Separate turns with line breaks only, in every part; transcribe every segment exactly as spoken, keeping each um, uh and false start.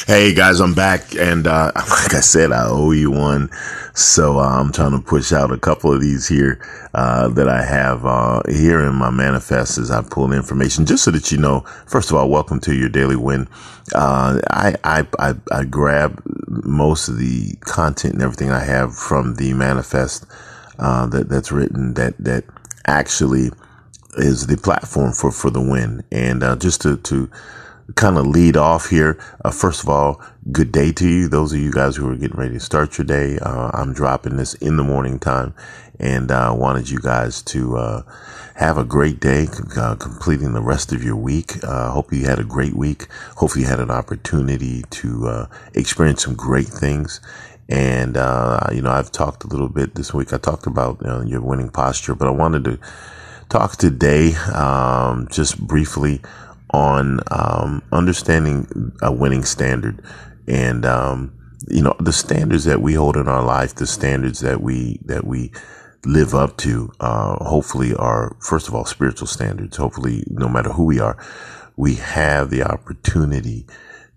Hey guys, I'm back, and uh, like I said, I owe you one. So uh, I'm trying to push out a couple of these here uh, that I have uh, here in my manifest as I pull the information, just so that you know. First of all, welcome to your daily win. Uh, I, I I I grab most of the content and everything I have from the manifest uh, that that's written that that actually is the platform for for the win, and uh, just to to. kind of lead off here. Uh, first of all, good day to you. Those of you guys who are getting ready to start your day. Uh, I'm dropping this in the morning time, and uh, wanted you guys to uh, have a great day, uh, completing the rest of your week. Uh, hope you had a great week. Hopefully you had an opportunity to uh, experience some great things. And, uh, you know, I've talked a little bit this week. I talked about uh, your winning posture, but I wanted to talk today um, just briefly on um, understanding a winning standard, and um, you know, the standards that we hold in our life, the standards that we that we live up to, uh, hopefully are, first of all, spiritual standards. Hopefully, no matter who we are, we have the opportunity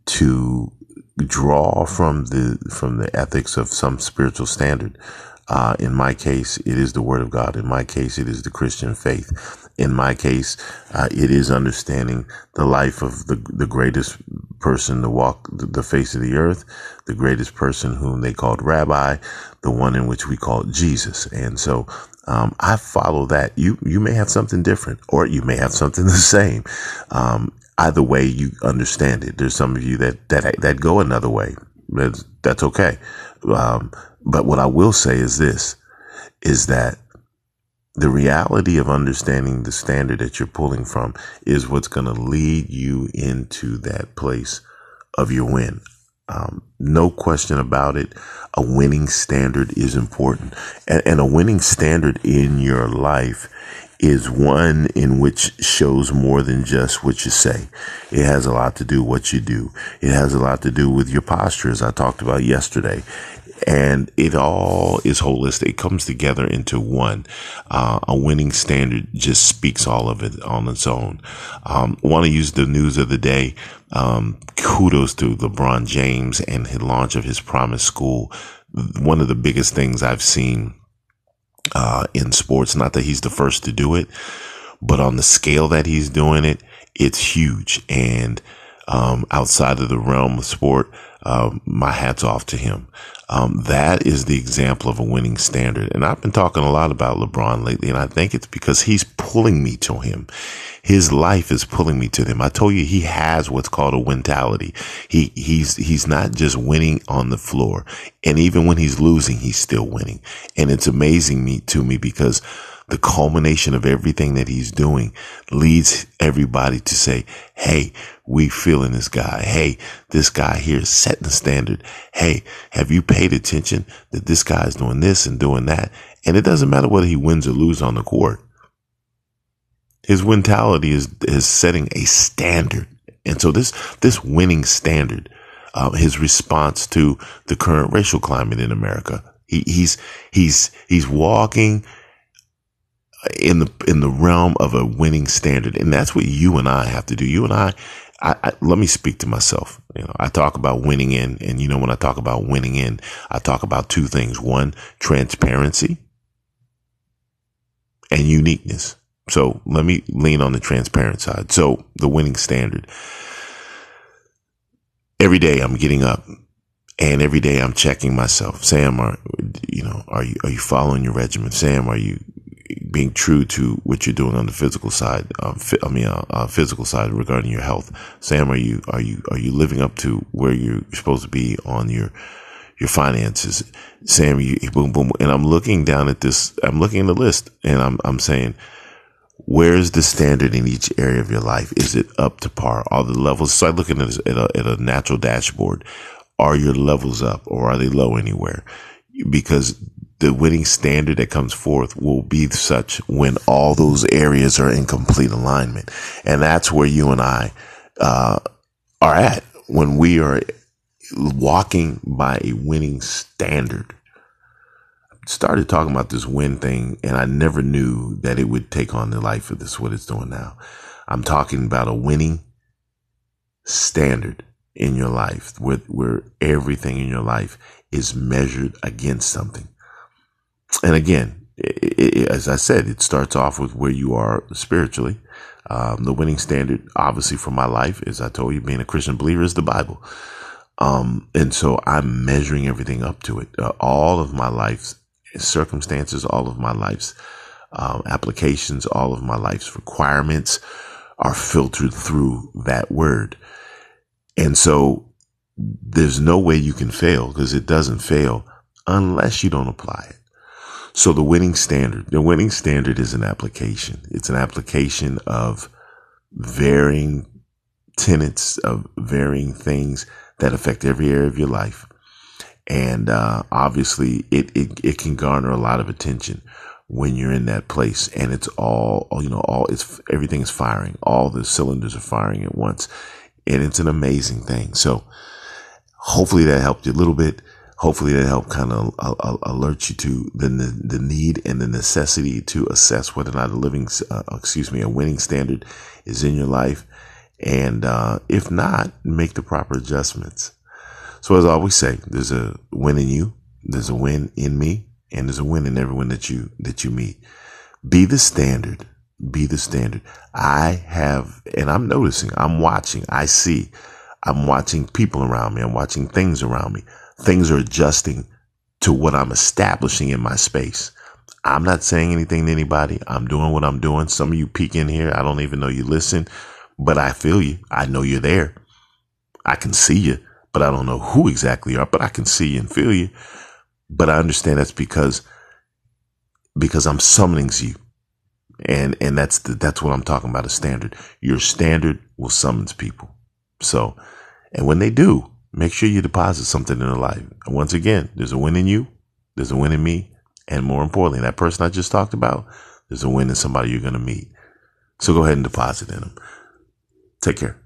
to draw from the from the ethics of some spiritual standard. Uh, in my case, it is the Word of God. In my case, it is the Christian faith. In my case, uh, it is understanding the life of the the greatest person to walk the face of the earth, the greatest person whom they called Rabbi, the one in which we call Jesus. And so um, I follow that. You you may have something different, or you may have something the same. Um, either way, you understand it. There's some of you that that that go another way. That's, that's okay. Um, but what I will say is this, is that the reality of understanding the standard that you're pulling from is what's going to lead you into that place of your win. Um, no question about it. A winning standard is important, and, and a winning standard in your life is one in which shows more than just what you say. It has a lot to do with what you do. It has a lot to do with your posture, as I talked about yesterday. And it all is holistic. It comes together into one. Uh, a winning standard just speaks all of it on its own. Um, want to use the news of the day. Um, kudos to LeBron James and the launch of his Promise School. One of the biggest things I've seen uh, in sports. Not that he's the first to do it, but on the scale that he's doing it, it's huge. And um, outside of the realm of sport, uh, my hat's off to him. Um, that is the example of a winning standard. And I've been talking a lot about LeBron lately, and I think it's because he's pulling me to him. His life is pulling me to him. I told you he has what's called a wintality. He, he's, he's not just winning on the floor. And even when he's losing, he's still winning. And it's amazing me to me because the culmination of everything that he's doing leads everybody to say, hey, we feeling this guy. Hey, this guy here is setting the standard. Hey, have you paid attention that this guy is doing this and doing that? And it doesn't matter whether he wins or loses on the court. His mentality is, is setting a standard. And so this, this winning standard, uh, his response to the current racial climate in America, he, he's, he's, he's walking in the, in the realm of a winning standard. And that's what you and I have to do. You and I, I, I, let me speak to myself. You know, I talk about winning in, and you know, when I talk about winning in, I talk about two things. One, transparency and uniqueness. So let me lean on the transparent side. So the winning standard. Every day I'm getting up, and every day I'm checking myself. Sam, are, you know, are you, are you following your regimen? Sam, are you being true to what you're doing on the physical side? Um, I mean, uh, uh, physical side regarding your health. Sam, are you, are you, are you living up to where you're supposed to be on your, your finances? Sam, you, boom, boom. And I'm looking down at this, I'm looking at the list, and I'm, I'm saying, where's the standard in each area of your life? Is it up to par? Are the levels? So I'm looking at a, at a natural dashboard. Are your levels up, or are they low anywhere? Because the winning standard that comes forth will be such when all those areas are in complete alignment. And that's where you and I uh, are at when we are walking by a winning standard. Started talking about this win thing, and I never knew that it would take on the life of this, what it's doing now. I'm talking about a winning standard. in your life, where, where everything in your life is measured against something. And again, it, it, as I said, it starts off with where you are spiritually. Um, the winning standard, obviously, for my life, as I told you, being a Christian believer, is the Bible. Um, and so I'm measuring everything up to it. Uh, all of my life's circumstances, all of my life's um, applications, all of my life's requirements are filtered through that word. And so there's no way you can fail, because it doesn't fail unless you don't apply it. So the winning standard, the winning standard is an application. It's an application of varying tenets, of varying things that affect every area of your life. And uh, obviously it, it, it can garner a lot of attention when you're in that place, and it's all, you know, all it's, everything is firing. All the cylinders are firing at once, and it's an amazing thing. So hopefully that helped you a little bit. Hopefully that helped kind of uh, uh, alert you to the, the need and the necessity to assess whether or not a living, uh, excuse me, a winning standard is in your life. And, uh, if not, make the proper adjustments. So as I always say, there's a win in you, there's a win in me, and there's a win in everyone that you, that you meet. Be the standard. Be the standard. I have, and I'm noticing, I'm watching, I see, I'm watching people around me. I'm watching things around me. Things are adjusting to what I'm establishing in my space. I'm not saying anything to anybody. I'm doing what I'm doing. Some of you peek in here. I don't even know you listen, but I feel you. I know you're there. I can see you, but I don't know who exactly you are, but I can see you and feel you. But I understand that's because, because I'm summoning you. And, and that's the, that's what I'm talking about, a standard. Your standard will summons people. So, and when they do, make sure you deposit something in their life. And once again, there's a win in you, there's a win in me, and more importantly, that person I just talked about, there's a win in somebody you're going to meet. So go ahead and deposit in them. Take care.